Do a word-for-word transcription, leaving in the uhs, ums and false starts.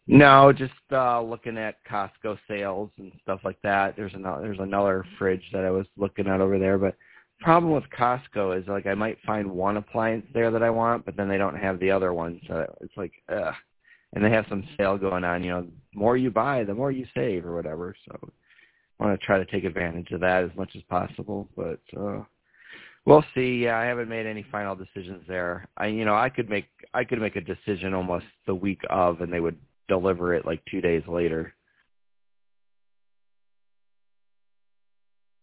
No, just uh, looking at Costco sales and stuff like that. There's another there's another fridge that I was looking at over there, but the problem with Costco is like I might find one appliance there that I want, but then they don't have the other one, so it's like ugh. And they have some sale going on. You know, the more you buy, the more you save, or whatever. So I want to try to take advantage of that as much as possible, but. Uh, We'll see. Yeah, I haven't made any final decisions there. I, you know, I could make I could make a decision almost the week of, and they would deliver it like two days later.